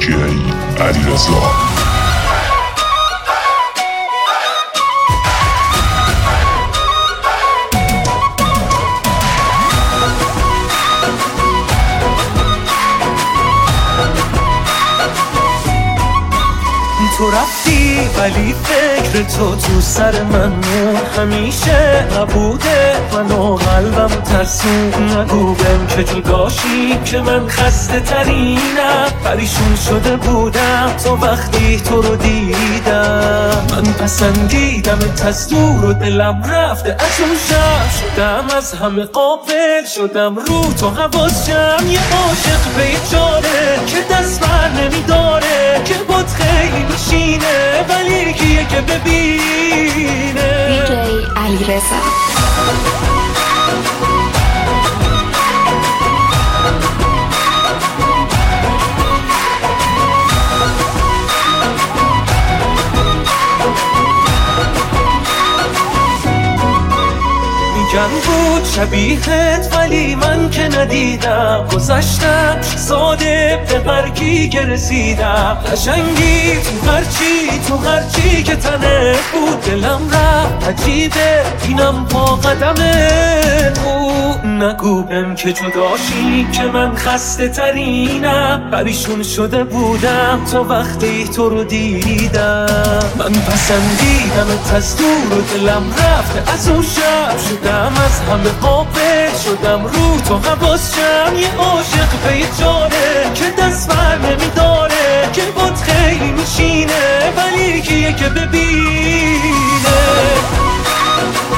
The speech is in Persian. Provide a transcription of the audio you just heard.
علیرضا. تو رفتی ولی فکر تو سر من مون، همیشه نبوده منو قلبم ترسون. نگو بهم که جداشی که من خسته ترینم، پریشون شده بودم تو وقتی تو رو دیدم. من پسندیدم از دور و دلم رفته از اون شب، شدم از همه قافل شدم رو تو حواسم. یه عاشق بیچاره که دست بر نمیداره، که بود خیلی میشینه ولی کیه که ببینه. دیجی علیرضا. میگن بود شبیهت ولی من که ندیدم، گذشتم ساده به مرگی که رسیدم. قشنگی تو هرچی که تنه بود، دلم رفت عجیبه اینم با قدمه بود. نگو بهم که جداشی که من خسته ترینم، پریشون شده بودم تو وقتی تو رو دیدم. من پسندیدم از دور و دلم رفته از اون شب، شدم از همه قافل شدم رو تو حواسم. یه عاشق بیچاره که دست بر نمیداره، که بود خیلی میشینه ولی کیه که ببینه.